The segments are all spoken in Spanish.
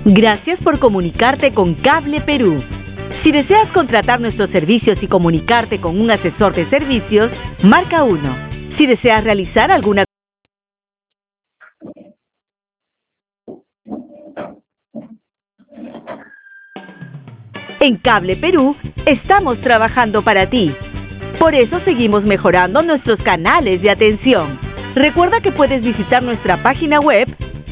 Gracias por comunicarte con Cable Perú. Si deseas contratar nuestros servicios y comunicarte con un asesor de servicios, marca 1. Si deseas realizar alguna En Cable Perú, estamos trabajando para ti. Por eso seguimos mejorando nuestros canales de atención. Recuerda que puedes visitar nuestra página web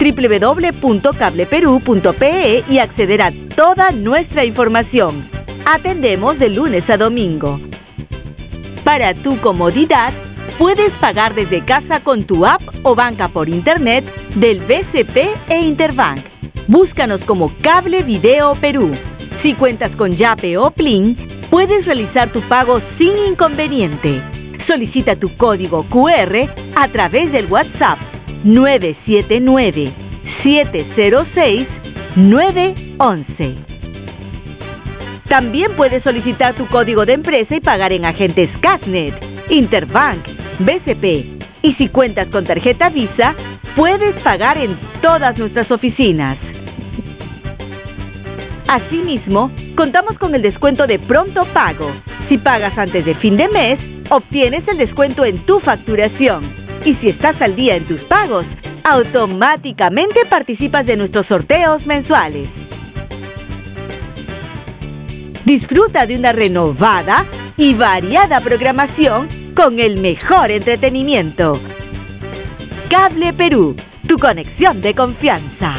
www.cableperú.pe y acceder a toda nuestra información. Atendemos de lunes a domingo. Para tu comodidad, puedes pagar desde casa con tu app o banca por internet del BCP e Interbank. Búscanos como Cable Video Perú. Si cuentas con Yape o Plin, puedes realizar tu pago sin inconveniente. Solicita tu código QR a través del WhatsApp 979-706-911. También puedes solicitar tu código de empresa y pagar en agentes Casnet, Interbank, BCP. Y si cuentas con tarjeta Visa, puedes pagar en todas nuestras oficinas. Asimismo, contamos con el descuento de pronto pago. Si pagas antes de fin de mes, obtienes el descuento en tu facturación. Y si estás al día en tus pagos, automáticamente participas de nuestros sorteos mensuales. Disfruta de una renovada y variada programación con el mejor entretenimiento. Cable Perú, tu conexión de confianza.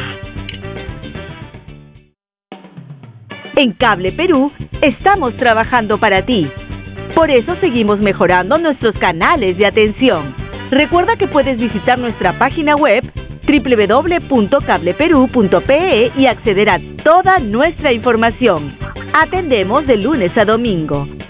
En Cable Perú, estamos trabajando para ti. Por eso seguimos mejorando nuestros canales de atención. Recuerda que puedes visitar nuestra página web www.cableperú.pe y acceder a toda nuestra información. Atendemos de lunes a domingo.